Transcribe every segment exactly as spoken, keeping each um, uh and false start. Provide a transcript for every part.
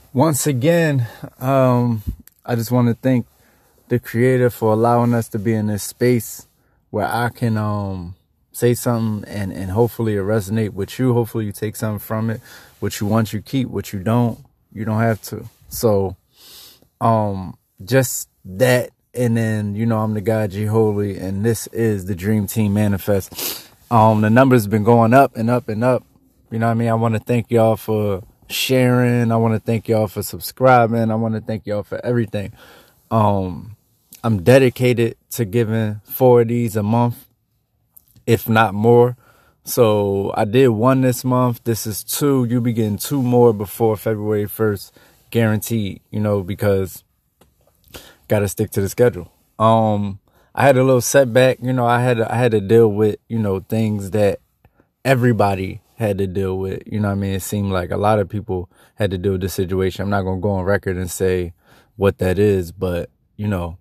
Once again, um, I just want to thank the creator for allowing us to be in this space where I can um, say something and, and hopefully it resonate with you. Hopefully you take something from it. What you want, you keep. What you don't, you don't have to. So um, just that. And then, you know, I'm the guy G Holy, and this is the Dream Team Manifest. Um, the numbers been going up and up and up. You know what I mean? I want to thank y'all for sharing. I want to thank y'all for subscribing. I want to thank y'all for everything. Um, I'm dedicated to giving four of these a month, if not more. So I did one this month. This is two. You'll be getting two more before February first, guaranteed, you know, because got to stick to the schedule. Um, I had a little setback. You know, I had to, I had to deal with, you know, things that everybody had to deal with. You know what I mean? It seemed like a lot of people had to deal with the situation. I'm not going to go on record and say what that is, but, you know,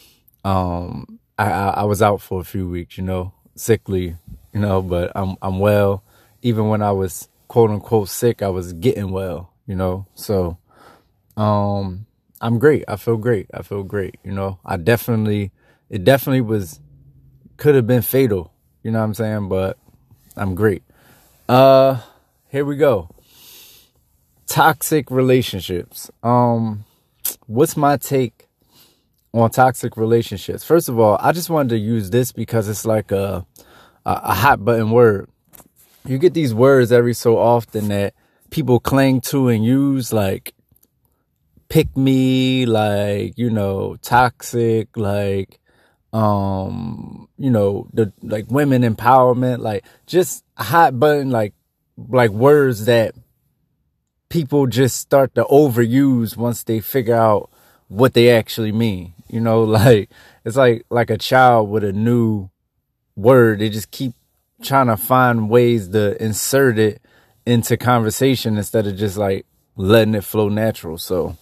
um, I, I, I was out for a few weeks, you know, sickly, you know, but I'm, I'm well. Even when I was quote unquote sick, I was getting well, you know, so, um, I'm great. I feel great. I feel great. You know, I definitely, it definitely was, could have been fatal, you know what I'm saying? But I'm great. Uh, here we go. Toxic relationships. Um, what's my take on toxic relationships? First of all, I just wanted to use this because it's like a, a, a hot button word. You get these words every so often that people cling to and use, like pick me, like, you know, toxic, like, um, you know, the, like women empowerment, like just hot button, like, like words that people just start to overuse once they figure out what they actually mean. You know, like, it's like, like a child with a new word. They just keep trying to find ways to insert it into conversation instead of just like letting it flow natural. So,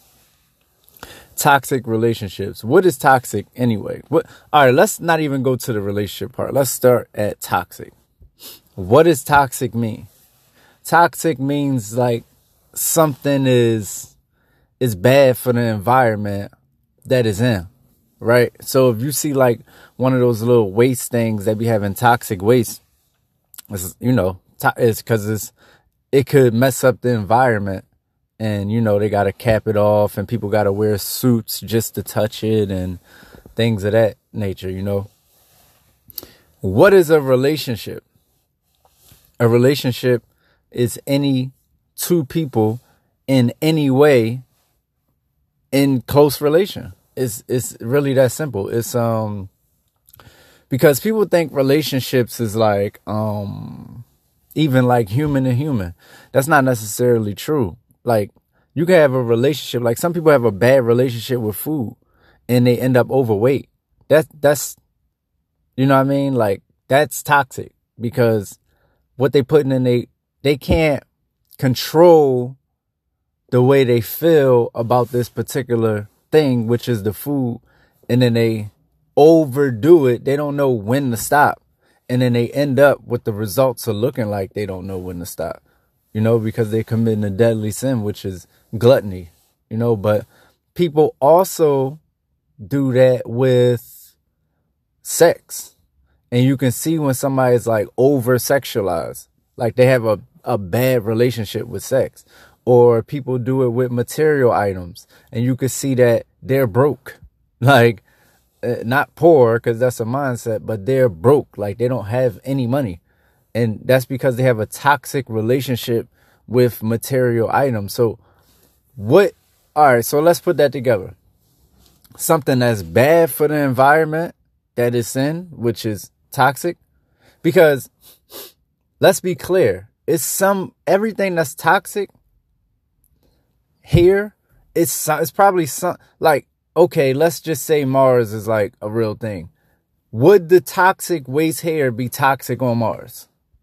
toxic relationships. What is toxic anyway? What? All right, let's not even go to the relationship part. Let's start at toxic. What does toxic mean? Toxic means like something is is bad for the environment that is in, right? So if you see like one of those little waste things that be having toxic waste, it's, you know, to- it's because it's it could mess up the environment. And, you know, they got to cap it off and people got to wear suits just to touch it and things of that nature, you know. What is a relationship? A relationship is any two people in any way in close relation. It's, it's really that simple. It's, um, because people think relationships is like, um, even like human to human. That's not necessarily true. Like, you can have a relationship, like some people have a bad relationship with food and they end up overweight. That, that's, you know what I mean? Like, that's toxic because what they putting in, they, they can't control the way they feel about this particular thing, which is the food. And then they overdo it. They don't know when to stop. And then they end up with the results of looking like they don't know when to stop. You know, because they committing a deadly sin, which is gluttony, you know, but people also do that with sex. And you can see when somebody's like over sexualized, like they have a, a bad relationship with sex, or people do it with material items. And you can see that they're broke, like uh, not poor because that's a mindset, but they're broke. Like they don't have any money. And that's because they have a toxic relationship with material items. So what, all right, so let's put that together. Something that's bad for the environment that it's in, which is toxic. Because let's be clear, it's some, everything that's toxic here, it's, it's probably some, like, okay, let's just say Mars is like a real thing. Would the toxic waste here be toxic on Mars?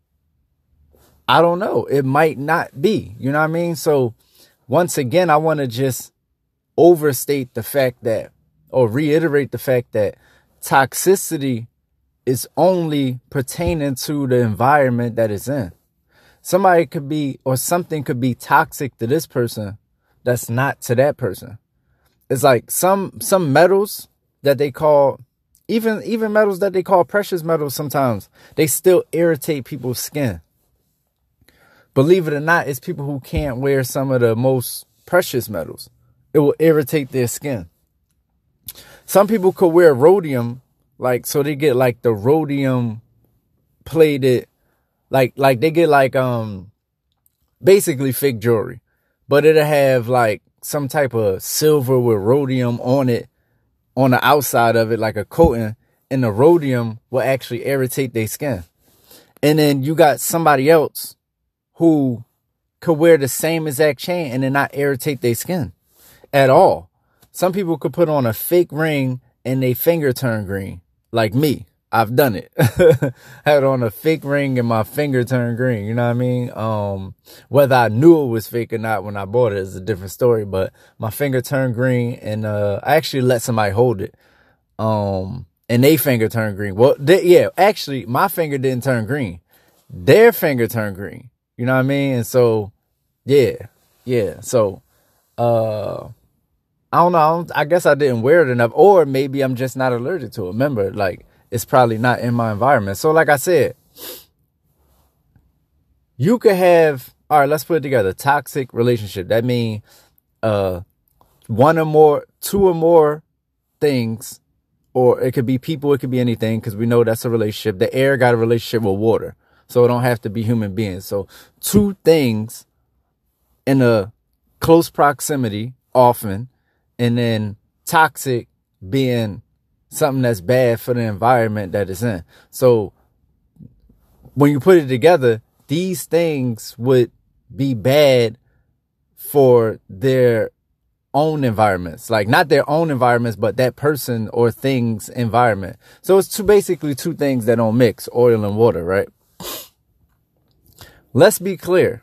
I don't know. It might not be. You know what I mean? So once again, I want to just overstate the fact that, or reiterate the fact that toxicity is only pertaining to the environment that it's in. Somebody could be, or something could be toxic to this person, that's not to that person. It's like some some metals that they call, even even metals that they call precious metals, sometimes they still irritate people's skin. Believe it or not, it's people who can't wear some of the most precious metals. It will irritate their skin. Some people could wear rhodium, like, so they get like the rhodium plated, like like they get like um basically fake jewelry, but it'll have like some type of silver with rhodium on it, on the outside of it, like a coating, and the rhodium will actually irritate their skin. And then you got somebody else who could wear the same exact chain and then not irritate their skin at all. Some people could put on a fake ring and they finger turn green, like me. I've done it. Had on a fake ring and my finger turned green. You know what I mean? Um, whether I knew it was fake or not when I bought it is a different story. But my finger turned green, and uh, I actually let somebody hold it. Um, and they finger turned green. Well, they, yeah, actually, my finger didn't turn green. Their finger turned green. You know what I mean? And so, yeah, yeah. So, uh, I don't know. I, don't, I guess I didn't wear it enough, or maybe I'm just not allergic to it. Remember, like, it's probably not in my environment. So like I said, you could have, all right, let's put it together. Toxic relationship. That means uh, one or more, two or more things, or it could be people, it could be anything, because we know that's a relationship. The air got a relationship with water, so it don't have to be human beings. So two things in a close proximity often, and then toxic being something that's bad for the environment that it's in. So when you put it together, these things would be bad for their own environments, like not their own environments, but that person or thing's environment. So it's two, basically two things that don't mix, oil and water, right? Let's be clear.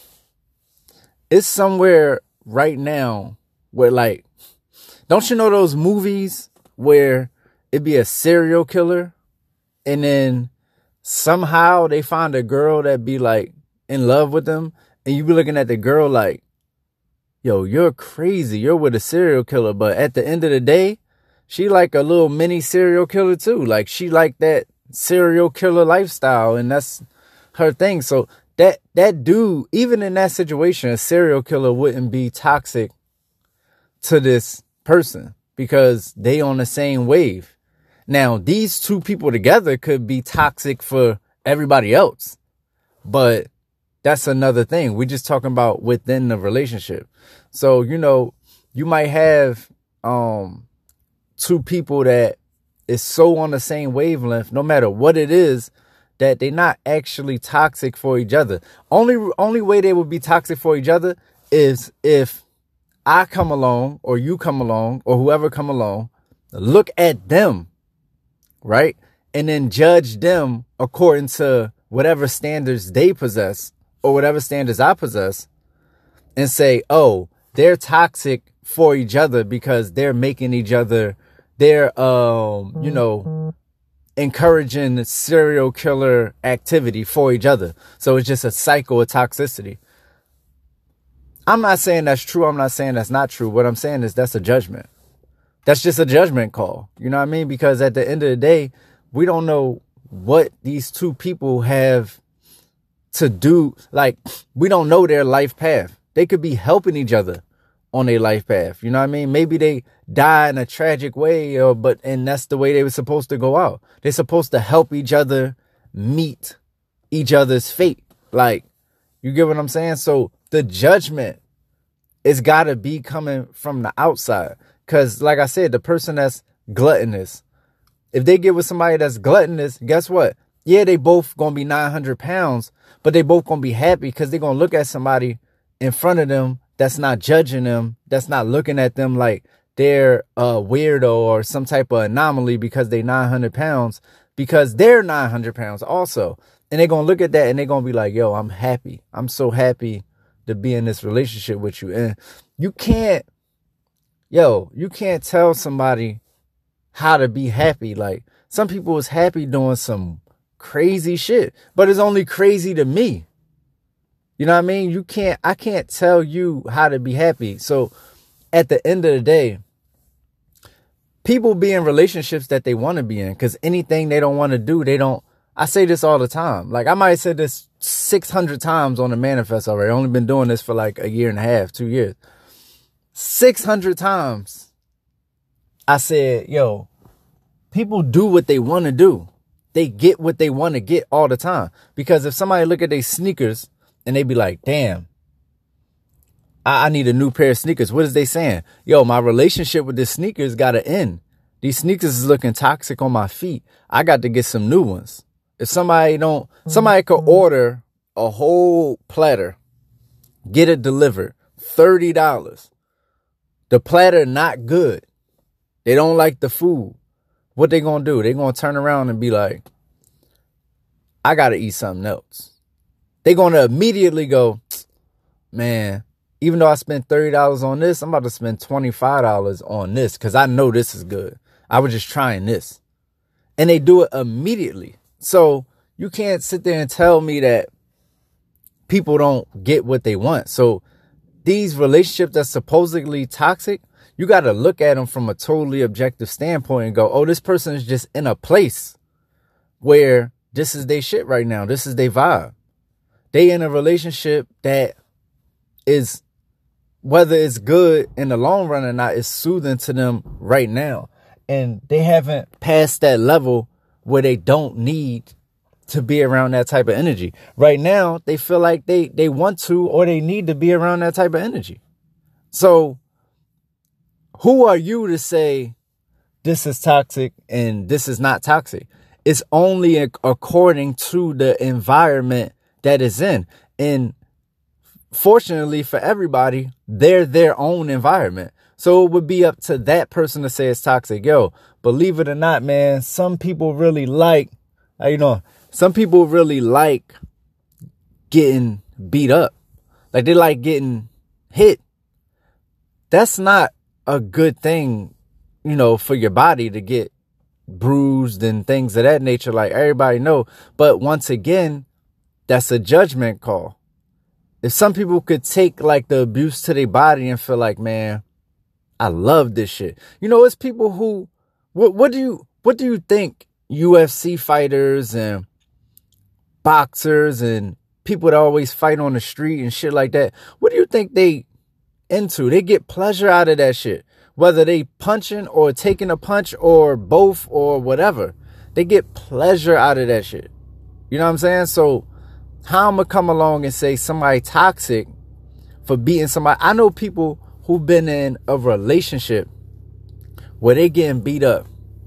It's somewhere right now where, like, don't you know those movies where it'd be a serial killer and then somehow they find a girl that be like in love with them, and you be looking at the girl like, yo, you're crazy, you're with a serial killer, but at the end of the day, she like a little mini serial killer too. Like, she like that serial killer lifestyle, and that's her thing. So that that dude, even in that situation, a serial killer wouldn't be toxic to this person because they on the same wave. Now, these two people together could be toxic for everybody else, but that's another thing. We're just talking about within the relationship. So, you know, you might have um, two people that is so on the same wavelength, no matter what it is, that they're not actually toxic for each other. Only, only way they would be toxic for each other is if I come along, or you come along, or whoever come along, look at them, right? And then judge them according to whatever standards they possess or whatever standards I possess, and say, oh, they're toxic for each other because they're making each other, they're, um, you know, encouraging serial killer activity for each other. So it's just a cycle of toxicity. I'm not saying that's true. I'm not saying that's not true. What I'm saying is that's a judgment. That's just a judgment call. You know what I mean? Because at the end of the day, we don't know what these two people have to do. Like, we don't know their life path. They could be helping each other on their life path. You know what I mean? Maybe they die in a tragic way, or but and that's the way they were supposed to go out. They're supposed to help each other meet each other's fate. Like, you get what I'm saying? So the judgment it's got to be coming from the outside. Because, like I said, the person that's gluttonous, if they get with somebody that's gluttonous, guess what? Yeah, they both going to be nine hundred pounds, but they both going to be happy because they're going to look at somebody in front of them that's not judging them, that's not looking at them like they're a weirdo or some type of anomaly because they nine hundred pounds, because they're nine hundred pounds also. And they're going to look at that and they're going to be like, yo, I'm happy. I'm so happy to be in this relationship with you. And you can't, yo, you can't tell somebody how to be happy. Like, some people is happy doing some crazy shit, but it's only crazy to me. You know what I mean? You can't, I can't tell you how to be happy. So at the end of the day, people be in relationships that they want to be in, because anything they don't want to do, they don't. I say this all the time. Like, I might have said this six hundred times on the manifest already. I've only been doing this for like a year and a half, two years. six hundred times I said, yo, people do what they want to do. They get what they want to get all the time. Because if somebody look at their sneakers and they be like, damn, I, I need a new pair of sneakers. What is they saying? Yo, my relationship with this sneakers got to end. These sneakers is looking toxic on my feet. I got to get some new ones. If somebody don't, somebody could order a whole platter, get it delivered, thirty dollars. The platter not good. They don't like the food. What they gonna do? They gonna turn around and be like, I gotta eat something else. They gonna immediately go, man, even though I spent thirty dollars on this, I'm about to spend twenty-five dollars on this because I know this is good. I was just trying this. And they do it immediately. So you can't sit there and tell me that people don't get what they want. So these relationships that's supposedly toxic, you got to look at them from a totally objective standpoint and go, oh, this person is just in a place where this is their shit right now. This is their vibe. They in a relationship that is, whether it's good in the long run or not, is soothing to them right now. And they haven't passed that level where they don't need to be around that type of energy. Right now, they feel like they, they want to or they need to be around that type of energy. So who are you to say this is toxic and this is not toxic? It's only according to the environment that is in. And fortunately for everybody, they're their own environment. So it would be up to that person to say it's toxic. Yo, believe it or not, man, some people really like, you know, some people really like getting beat up. Like they like getting hit. That's not a good thing, you know, for your body to get bruised and things of that nature. Like everybody know. But once again, that's a judgment call. If some people could take like the abuse to their body and feel like, man, I love this shit. You know, it's people who, what, what do you, what do you think U F C fighters and boxers and people that always fight on the street and shit like that, what do you think they into? They get pleasure out of that shit. Whether they punching or taking a punch or both or whatever, they get pleasure out of that shit. You know what I'm saying? So how I'm gonna come along and say somebody toxic for beating somebody? I know people who've been in a relationship where they getting beat up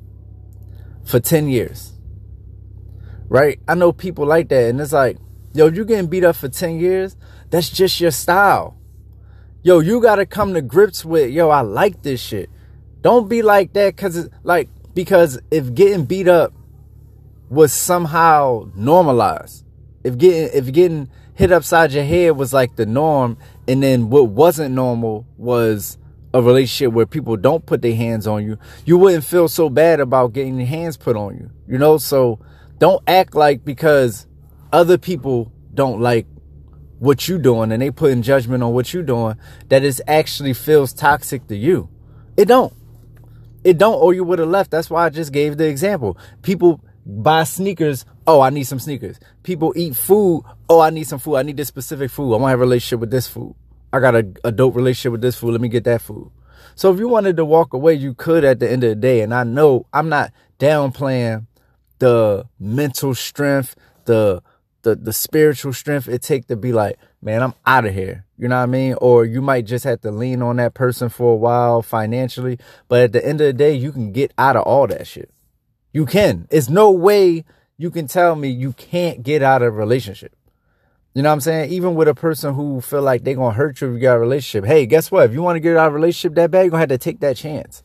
for ten years. Right? I know people like that. And it's like, yo, you getting beat up for ten years? That's just your style. Yo, you got to come to grips with, yo, I like this shit. Don't be like that because it's like, because if getting beat up was somehow normalized, if getting, if getting hit upside your head was like the norm, and then what wasn't normal was a relationship where people don't put their hands on you, you wouldn't feel so bad about getting your hands put on you. You know, so don't act like because other people don't like what you doing and they put in judgment on what you doing, that it actually feels toxic to you. It don't. It don't, or you would have left. That's why I just gave the example. People buy sneakers. Oh, I need some sneakers. People eat food. Oh, I need some food. I need this specific food. I want to have a relationship with this food. I got a, a dope relationship with this food. Let me get that food. So if you wanted to walk away, you could at the end of the day. And I know I'm not downplaying the mental strength, the the the spiritual strength it take to be like, man, I'm out of here. You know what I mean? Or you might just have to lean on that person for a while financially. But at the end of the day, you can get out of all that shit. You can. It's no way you can tell me you can't get out of a relationship. You know what I'm saying? Even with a person who feel like they going to hurt you if you got a relationship. Hey, guess what? If you want to get out of a relationship that bad, you're going to have to take that chance.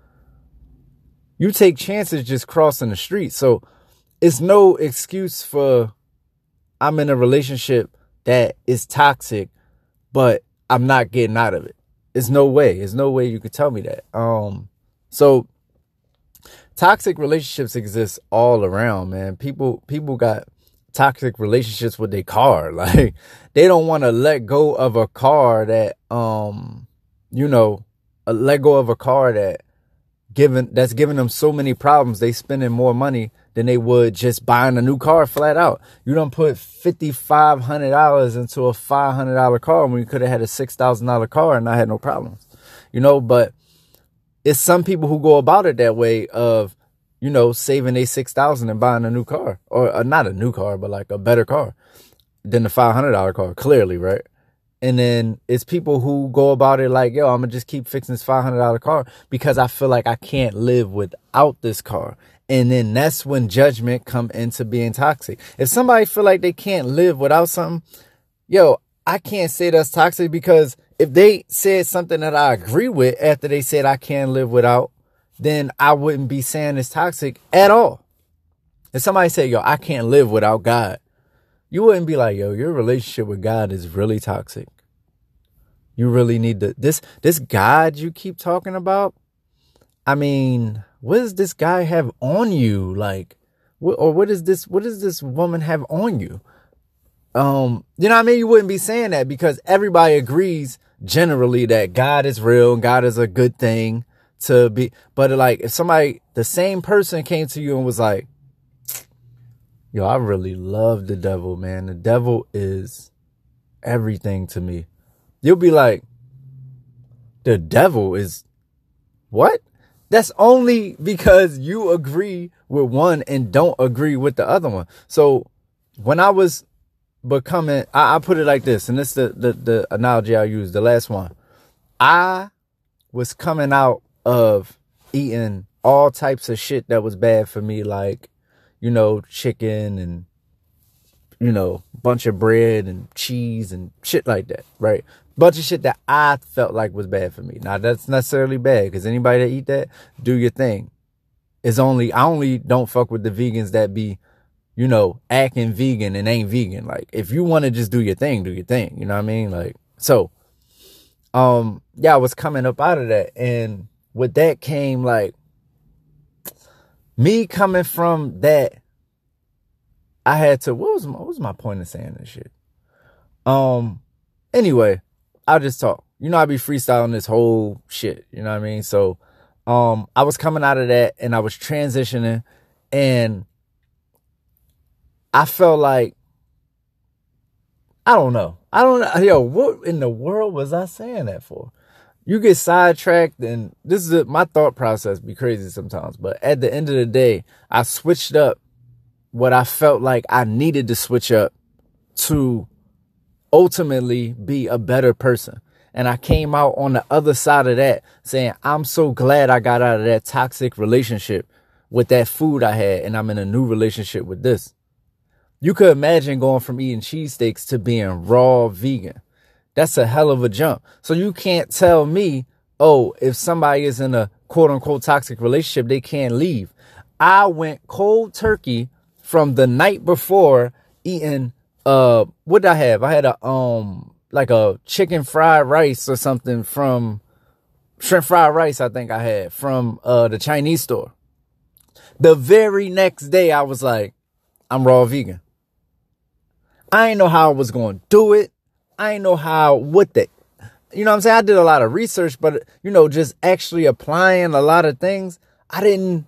You take chances just crossing the street. So it's no excuse for I'm in a relationship that is toxic, but I'm not getting out of it. There's no way. There's no way you could tell me that. Um, so toxic relationships exist all around, man. People, people got toxic relationships with their car. Like, they don't want to let go of a car that, um, you know, uh, let go of a car that given that's giving them so many problems. They spending more money than they would just buying a new car flat out. You don't put fifty-five hundred dollars into a five hundred dollars car when you could have had a six thousand dollars car and not had no problems, you know. But it's some people who go about it that way of, you know, saving a six thousand and buying a new car, or uh, not a new car, but like a better car than the five hundred dollars car, clearly, right? And then it's people who go about it like, yo, I'm gonna just keep fixing this five hundred dollars car because I feel like I can't live without this car. And then that's when judgment come into being toxic. If somebody feel like they can't live without something, yo, I can't say that's toxic, because if they said something that I agree with after they said I can't live without, then I wouldn't be saying it's toxic at all. If somebody said, yo, I can't live without God, you wouldn't be like, yo, your relationship with God is really toxic. You really need to, this, this God you keep talking about. I mean, what does this guy have on you? Like, what, or what is this, what does this woman have on you? Um, you know what I mean? You wouldn't be saying that, because everybody agrees generally that God is real and God is a good thing to be. But like, if somebody, the same person came to you and was like, yo, I really love the devil, man. The devil is everything to me. You'll be like, the devil is what? That's only because you agree with one and don't agree with the other one. So when I was becoming, I, I put it like this, and this is the, the, the analogy I use, the last one. I was coming out of eating all types of shit that was bad for me, like, you know, chicken and, you know, bunch of bread and cheese and shit like that, right? Bunch of shit that I felt like was bad for me. Now, that's necessarily bad, because anybody that eat that, do your thing. It's only, I only don't fuck with the vegans that be, you know, acting vegan and ain't vegan. Like, if you want to just do your thing, do your thing. You know what I mean? Like, so, um, yeah, I was coming up out of that. And with that came, like, me coming from that, I had to, what was my, what was my point of saying this shit? Um, anyway, I'll just talk. You know, I be freestyling this whole shit. You know what I mean? So, um, I was coming out of that and I was transitioning, and I felt like, I don't know. I don't know. Yo, what in the world was I saying that for? You get sidetracked, and this is a, my thought process be crazy sometimes. But at the end of the day, I switched up what I felt like I needed to switch up to ultimately be a better person. And I came out on the other side of that saying, I'm so glad I got out of that toxic relationship with that food I had, and I'm in a new relationship with this. You could imagine going from eating cheesesteaks to being raw vegan. That's a hell of a jump. So you can't tell me, oh, if somebody is in a quote unquote toxic relationship, they can't leave. I went cold turkey from the night before eating, uh, what did I have? I had a, um, like a chicken fried rice or something from shrimp fried rice. I think I had from, uh, the Chinese store. The very next day I was like, I'm raw vegan. I ain't know how I was going to do it. I ain't know how, what the, you know what I'm saying? I did a lot of research, but, you know, just actually applying a lot of things, I didn't,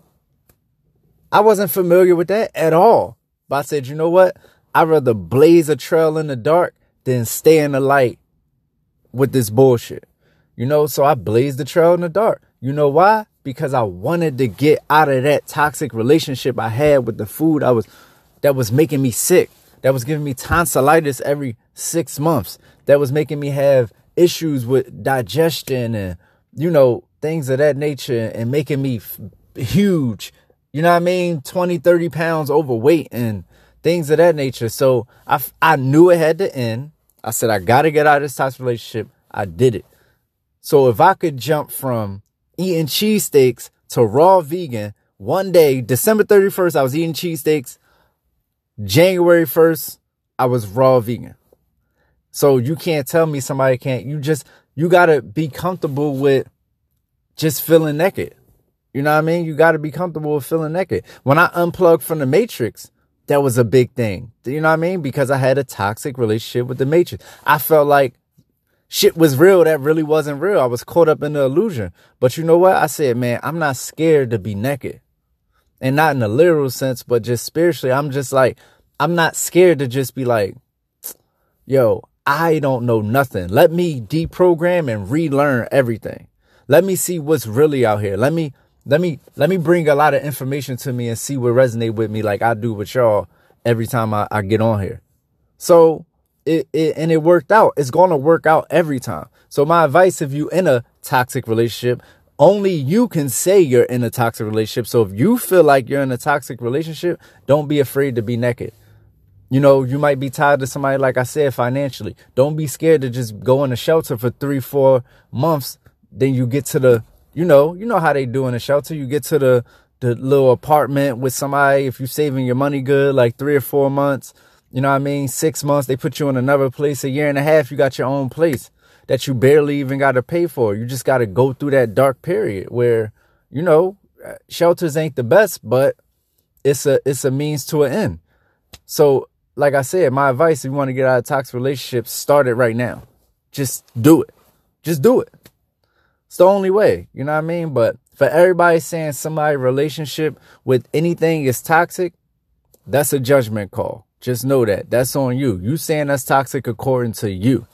I wasn't familiar with that at all. But I said, you know what? I'd rather blaze a trail in the dark than stay in the light with this bullshit. You know, so I blazed the trail in the dark. You know why? Because I wanted to get out of that toxic relationship I had with the food I was, that was making me sick. That was giving me tonsillitis every six months. That was making me have issues with digestion and, you know, things of that nature, and making me f- huge, you know what I mean? twenty, thirty pounds overweight and things of that nature. So I, I knew it had to end. I said, I got to get out of this toxic relationship. I did it. So if I could jump from eating cheesesteaks to raw vegan one day, December thirty-first, I was eating cheesesteaks. January first, I was raw vegan. So you can't tell me somebody can't. You just, you got to be comfortable with just feeling naked. You know what I mean? You got to be comfortable with feeling naked. When I unplugged from the Matrix, that was a big thing. You know what I mean? Because I had a toxic relationship with the Matrix. I felt like shit was real that really wasn't real. I was caught up in the illusion. But you know what? I said, man, I'm not scared to be naked. And not in a literal sense, but just spiritually. I'm just like, I'm not scared to just be like, yo, I don't know nothing. Let me deprogram and relearn everything. Let me see what's really out here. Let me, let me, let me bring a lot of information to me and see what resonate with me like I do with y'all every time I, I get on here. So it, it, and it worked out. It's going to work out every time. So my advice, if you in a toxic relationship, only you can say you're in a toxic relationship. So if you feel like you're in a toxic relationship, don't be afraid to be naked. You know, you might be tied to somebody, like I said, financially. Don't be scared to just go in a shelter for three, four months. Then you get to the, you know, you know how they do in a shelter. You get to the, the little apartment with somebody. If you're saving your money good, like three or four months, you know what I mean? Six months, they put you in another place. A year and a half, you got your own place that you barely even got to pay for. You just got to go through that dark period where, you know, shelters ain't the best, but it's a, it's a means to an end. So, like I said, my advice, if you want to get out of toxic relationships, start it right now. Just do it. Just do it. It's the only way. You know what I mean? But for everybody saying somebody's relationship with anything is toxic, that's a judgment call. Just know that. That's on you. You saying that's toxic according to you.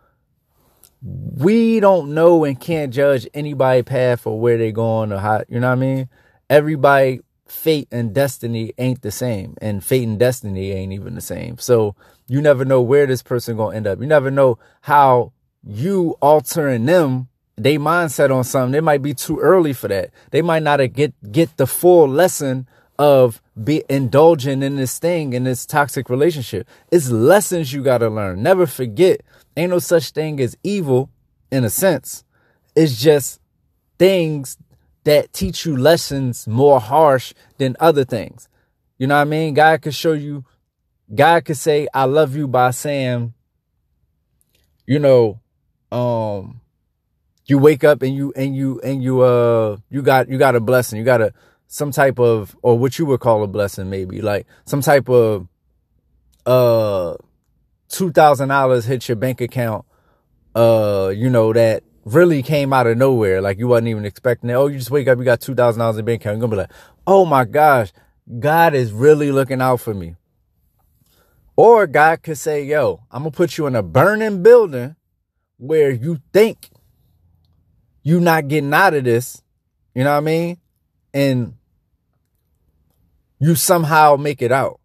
We don't know and can't judge anybody's path or where they're going or how, you know what I mean? Everybody, fate and destiny ain't the same, and fate and destiny ain't even the same. So you never know where this person gonna end up. You never know how you altering them, they mindset on something. It might be too early for that. They might not get get the full lesson of be indulging in this thing, in this toxic relationship. It's lessons you gotta learn. Never forget, ain't no such thing as evil in a sense. It's just things that teach you lessons more harsh than other things. You know what I mean? God could show you, God could say, I love you by saying, you know, um, you wake up and you, and you, and you, uh, you got, you got a blessing. You got a, some type of, or what you would call a blessing, maybe like some type of, uh, two thousand dollars hit your bank account, uh, you know, that really came out of nowhere. Like you wasn't even expecting it. Oh, you just wake up, you got two thousand dollars in your bank account. You're going to be like, oh my gosh, God is really looking out for me. Or God could say, yo, I'm going to put you in a burning building where you think you not getting out of this. You know what I mean? And you somehow make it out.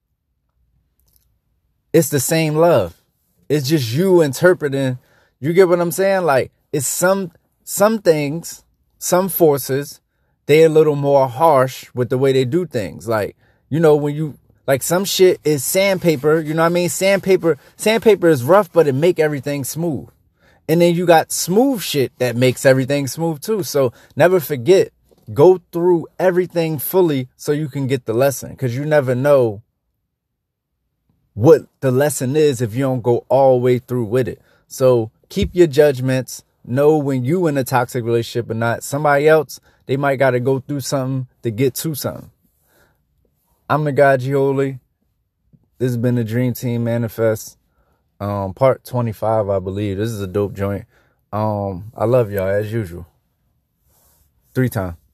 It's the same love. It's just you interpreting. You get what I'm saying? Like, it's some, some things, some forces, they're a little more harsh with the way they do things. Like, you know, when you, like some shit is sandpaper, you know what I mean? Sandpaper, sandpaper is rough, but it make everything smooth. And then you got smooth shit that makes everything smooth too. So never forget, go through everything fully so you can get the lesson. Cause you never know what the lesson is if you don't go all the way through with it. So keep your judgments. Know when you in a toxic relationship or not. Somebody else, they might got to go through something to get to something. I'm the guy Gioli. This has been the Dream Team Manifest. Um, part twenty-five, I believe. This is a dope joint. Um, I love y'all as usual. Three times.